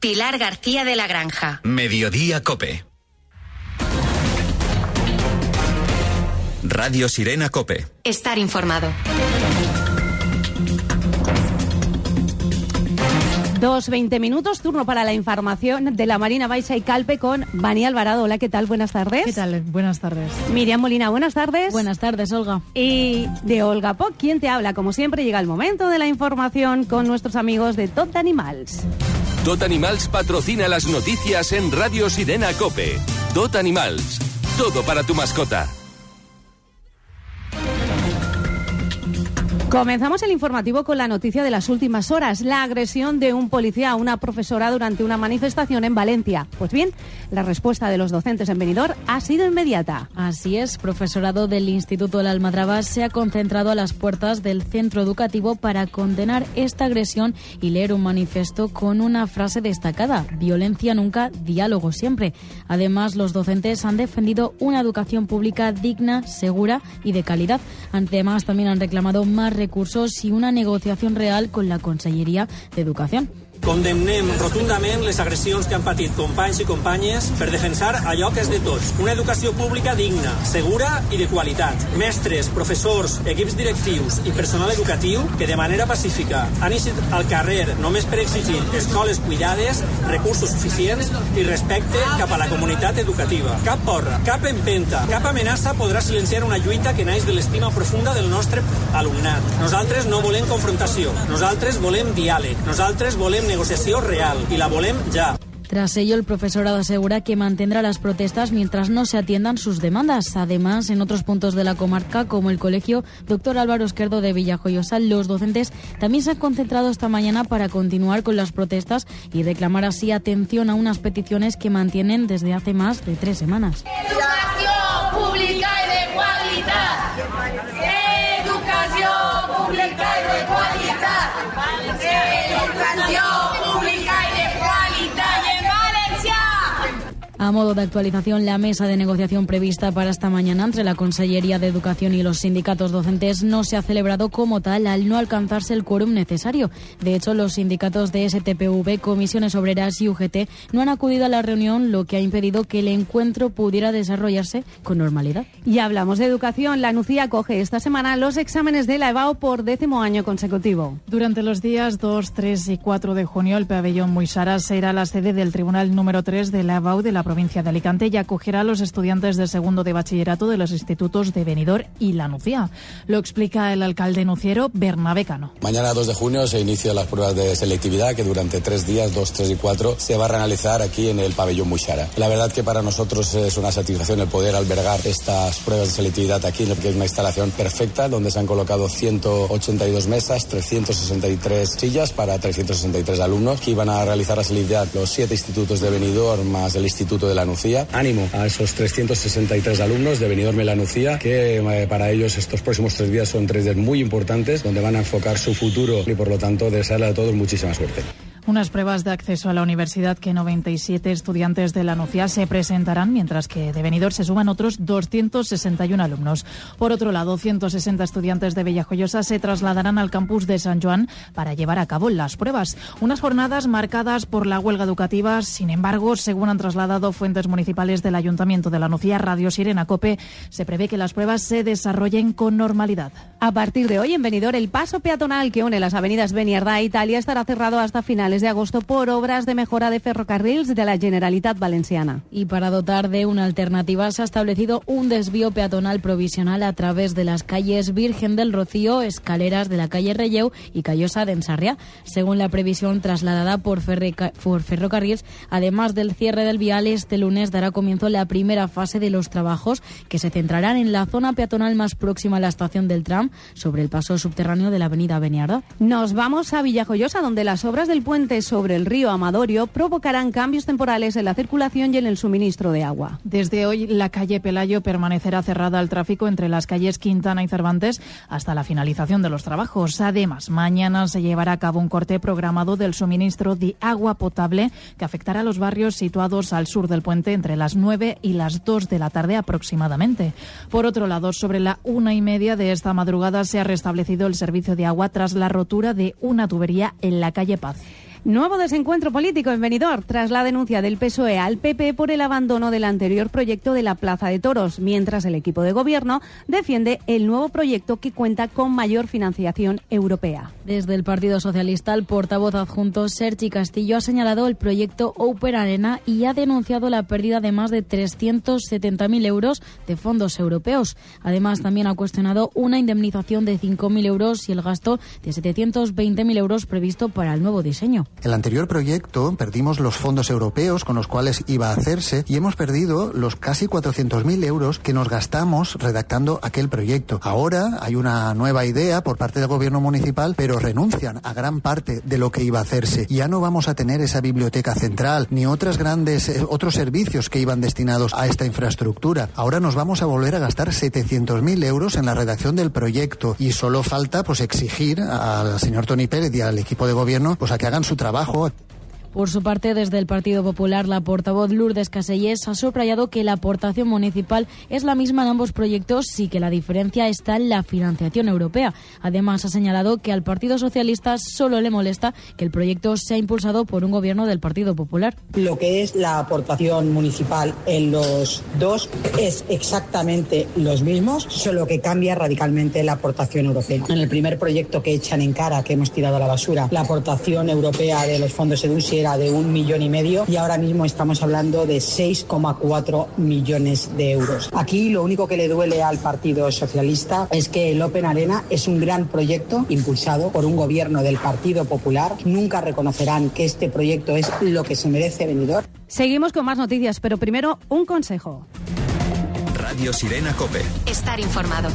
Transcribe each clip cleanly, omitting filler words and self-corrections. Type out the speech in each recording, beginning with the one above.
Pilar García de la Granja. Mediodía COPE. Radio Sirena COPE. Estar informado. 2:20 minutos, turno para la información de la Marina Baixa y Calpe con Bani Alvarado. Hola, ¿qué tal? Buenas tardes. ¿Qué tal? Buenas tardes. Miriam Molina, buenas tardes. Buenas tardes, Olga. Y de Olga Poc, ¿quién te habla? Como siempre, llega el momento de la información con nuestros amigos de Tot Animals. Tot Animals patrocina las noticias en Radio Sirena COPE. Tot Animals, todo para tu mascota. Comenzamos el informativo con la noticia de las últimas horas, la agresión de un policía a una profesora durante una manifestación en Valencia. Pues bien, la respuesta de los docentes en Benidorm ha sido inmediata. Así es, profesorado del Instituto de la Almadraba se ha concentrado a las puertas del centro educativo para condenar esta agresión y leer un manifiesto con una frase destacada: violencia nunca, diálogo siempre. Además, los docentes han defendido una educación pública digna, segura y de calidad. Además, también han reclamado más recursos y una negociación real con la Conselleria de Educación. Condemnem rotundament les agressions que han patit companys i companyes per defensar allò que és de tots. Una educació pública digna, segura i de qualitat. Mestres, professors, equips directius i personal educatiu que de manera pacífica han eixit al carrer només per exigir escoles cuidades, recursos suficients i respecte cap a la comunitat educativa. Cap porra, cap empenta, cap amenaça podrà silenciar una lluita que naix de l'estima profunda del nostre alumnat. Nosaltres no volem confrontació, nosaltres volem diàleg, nosaltres volem negociación real y la volem ya. Tras ello, el profesorado asegura que mantendrá las protestas mientras no se atiendan sus demandas. Además, en otros puntos de la comarca, como el colegio Dr. Álvaro Esquerdo de Villajoyosa, los docentes también se han concentrado esta mañana para continuar con las protestas y reclamar así atención a unas peticiones que mantienen desde hace más de 3 semanas. Educación pública y de qualitat. Educación pública y de qualitat. Educación pública y de qualitat en Valencia. A modo de actualización, la mesa de negociación prevista para esta mañana entre la Consellería de Educación y los sindicatos docentes no se ha celebrado como tal al no alcanzarse el quórum necesario. De hecho, los sindicatos de STPV, Comisiones Obreras y UGT no han acudido a la reunión, lo que ha impedido que el encuentro pudiera desarrollarse con normalidad. Y hablamos de educación. La Nucía acoge esta semana los exámenes de la EBAU por 10º año consecutivo. Durante los días 2, 3 y 4 de junio, el pabellón Muixara será la sede del Tribunal número 3 de la EBAU de la provincia de Alicante y acogerá a los estudiantes de segundo de bachillerato de los institutos de Benidorm y La Nucía. Lo explica el alcalde nuciero, Bernabé Cano. Mañana 2 de junio se inician las pruebas de selectividad que durante 3 días, 2, 3 y 4, se va a realizar aquí en el pabellón Muixara. La verdad que para nosotros es una satisfacción el poder albergar estas pruebas de selectividad aquí, que es una instalación perfecta donde se han colocado 182 mesas, 363 sillas para 363 alumnos que iban a realizar la selectividad los 7 institutos de Benidorm más el Instituto de La Nucía. Ánimo a esos 363 alumnos de Benidorm y La Nucía, que para ellos estos próximos 3 días son 3 días muy importantes donde van a enfocar su futuro y por lo tanto desearle a todos muchísima suerte. Unas pruebas de acceso a la universidad que 97 estudiantes de La Nucía se presentarán, mientras que de Benidorm se suman otros 261 alumnos. Por otro lado, 160 estudiantes de Villajoyosa se trasladarán al campus de San Joan para llevar a cabo las pruebas. Unas jornadas marcadas por la huelga educativa. Sin embargo, según han trasladado fuentes municipales del Ayuntamiento de La Nucía, Radio Sirena COPE, se prevé que las pruebas se desarrollen con normalidad. A partir de hoy, en Benidorm, el paso peatonal que une las avenidas Beniardá e Italia estará cerrado hasta finales de agosto por obras de mejora de ferrocarrils de la Generalitat Valenciana. Y para dotar de una alternativa se ha establecido un desvío peatonal provisional a través de las calles Virgen del Rocío, Escaleras de la calle Relleu y Callosa de Ensarriá. Según la previsión trasladada por ferrocarrils, además del cierre del vial, este lunes dará comienzo la primera fase de los trabajos que se centrarán en la zona peatonal más próxima a la estación del tram, sobre el paso subterráneo de la avenida Beniardá. Nos vamos a Villajoyosa, donde las obras del puente sobre el río Amadorio provocarán cambios temporales en la circulación y en el suministro de agua. Desde hoy, la calle Pelayo permanecerá cerrada al tráfico entre las calles Quintana y Cervantes hasta la finalización de los trabajos. Además, mañana se llevará a cabo un corte programado del suministro de agua potable que afectará a los barrios situados al sur del puente entre las 9 y las 2 de la tarde aproximadamente. Por otro lado, sobre la 1:30 de esta madrugada se ha restablecido el servicio de agua tras la rotura de una tubería en la calle Paz. Nuevo desencuentro político en Benidorm tras la denuncia del PSOE al PP por el abandono del anterior proyecto de la Plaza de Toros, mientras el equipo de gobierno defiende el nuevo proyecto que cuenta con mayor financiación europea. Desde el Partido Socialista, el portavoz adjunto Sergi Castillo ha señalado el proyecto Open Arena y ha denunciado la pérdida de más de 370.000 euros de fondos europeos. Además, también ha cuestionado una indemnización de 5.000 euros y el gasto de 720.000 euros previsto para el nuevo diseño. El anterior proyecto perdimos los fondos europeos con los cuales iba a hacerse y hemos perdido los casi 400.000 euros que nos gastamos redactando aquel proyecto. Ahora hay una nueva idea por parte del gobierno municipal, pero renuncian a gran parte de lo que iba a hacerse. Ya no vamos a tener esa biblioteca central ni otros servicios que iban destinados a esta infraestructura. Ahora nos vamos a volver a gastar 700.000 euros en la redacción del proyecto y solo falta exigir al señor Toni Pérez y al equipo de gobierno a que hagan su trabajo. Por su parte, desde el Partido Popular, la portavoz Lourdes Casellés ha subrayado que la aportación municipal es la misma en ambos proyectos y que la diferencia está en la financiación europea. Además, ha señalado que al Partido Socialista solo le molesta que el proyecto sea impulsado por un gobierno del Partido Popular. Lo que es la aportación municipal en los dos es exactamente los mismos, solo que cambia radicalmente la aportación europea. En el primer proyecto que echan en cara, que hemos tirado a la basura, la aportación europea de los fondos EDUSI de 1,5 millones y ahora mismo estamos hablando de 6,4 millones de euros. Aquí lo único que le duele al Partido Socialista es que el Open Arena es un gran proyecto impulsado por un gobierno del Partido Popular. Nunca reconocerán que este proyecto es lo que se merece Benidorm. Seguimos con más noticias, pero primero un consejo. Radio Sirena COPE. Estar informado.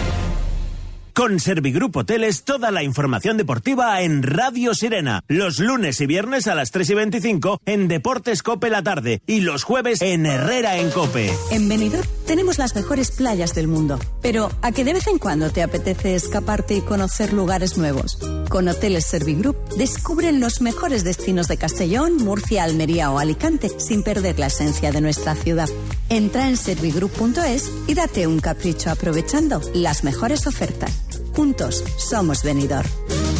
Con Servigroup Hoteles, toda la información deportiva en Radio Sirena. Los lunes y viernes a las 3:25 en Deportes COPE la tarde y los jueves en Herrera en COPE. En Benidorm tenemos las mejores playas del mundo, pero ¿a que de vez en cuando te apetece escaparte y conocer lugares nuevos? Con Hoteles Servigroup descubren los mejores destinos de Castellón, Murcia, Almería o Alicante sin perder la esencia de nuestra ciudad. Entra en servigroup.es y date un capricho aprovechando las mejores ofertas. Juntos somos Benidorm.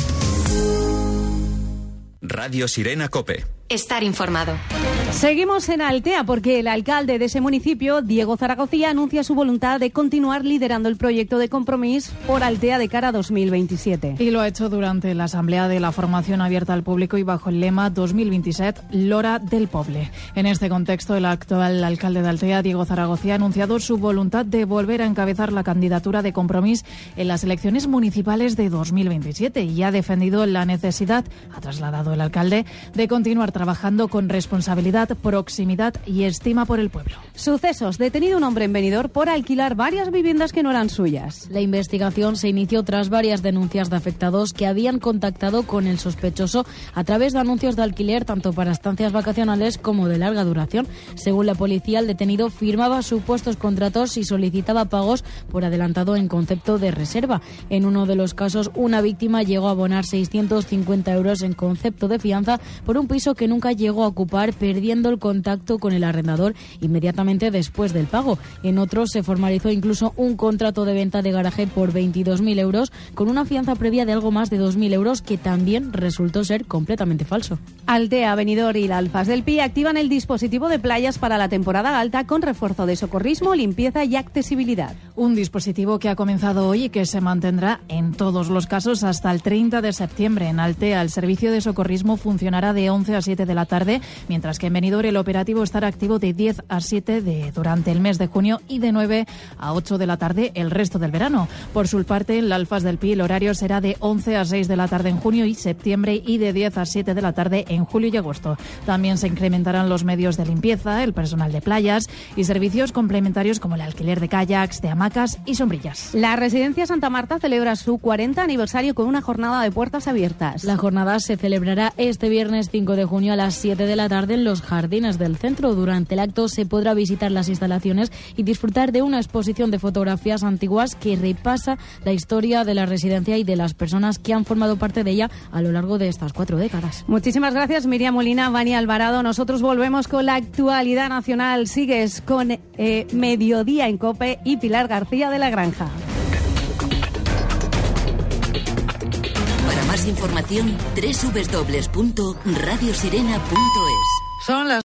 Radio Sirena COPE. Estar informado. Seguimos en Altea porque el alcalde de ese municipio, Diego Zaragozía, anuncia su voluntad de continuar liderando el proyecto de Compromís por Altea de cara a 2027. Y lo ha hecho durante la asamblea de la formación abierta al público y bajo el lema 2027, l'hora del poble. En este contexto, el actual alcalde de Altea, Diego Zaragozía, ha anunciado su voluntad de volver a encabezar la candidatura de Compromís en las elecciones municipales de 2027 y ha defendido la necesidad, ha trasladado el alcalde, de continuar trabajando con responsabilidad, proximidad y estima por el pueblo. Sucesos. Detenido un hombre en Benidorm por alquilar varias viviendas que no eran suyas. La investigación se inició tras varias denuncias de afectados que habían contactado con el sospechoso a través de anuncios de alquiler tanto para estancias vacacionales como de larga duración. Según la policía, el detenido firmaba supuestos contratos y solicitaba pagos por adelantado en concepto de reserva. En uno de los casos, una víctima llegó a abonar 650 euros en concepto de fianza por un piso que nunca llegó a ocupar, perdiendo el contacto con el arrendador inmediatamente después del pago. En otro se formalizó incluso un contrato de venta de garaje por 22.000 euros con una fianza previa de algo más de 2.000 euros que también resultó ser completamente falso. Altea, Benidorm y la Alfas del Pi activan el dispositivo de playas para la temporada alta con refuerzo de socorrismo, limpieza y accesibilidad. Un dispositivo que ha comenzado hoy y que se mantendrá en todos los casos hasta el 30 de septiembre. En Altea, el servicio de socorrismo funcionará de 11 a 7 de la tarde, mientras que en Benidorm el operativo estará activo de 10 a 7 durante el mes de junio y de 9 a 8 de la tarde el resto del verano. Por su parte, en la Alfas del Pi el horario será de 11 a 6 de la tarde en junio y septiembre y de 10 a 7 de la tarde en julio y agosto. También se incrementarán los medios de limpieza, el personal de playas y servicios complementarios como el alquiler de kayaks, de hamacas y sombrillas. La Residencia Santa Marta celebra su 40 aniversario con una jornada de puertas abiertas. La jornada se celebrará este viernes 5 de junio a las 7 de la tarde en los jardines del centro. Durante el acto se podrá visitar las instalaciones y disfrutar de una exposición de fotografías antiguas que repasa la historia de la residencia y de las personas que han formado parte de ella a lo largo de estas 4 décadas. Muchísimas gracias, Miriam Molina, Vani Alvarado. Nosotros volvemos con la actualidad nacional. Sigues con Mediodía en COPE y Pilar García de la Granja. Para más Más información www.radiosirena.es. Son las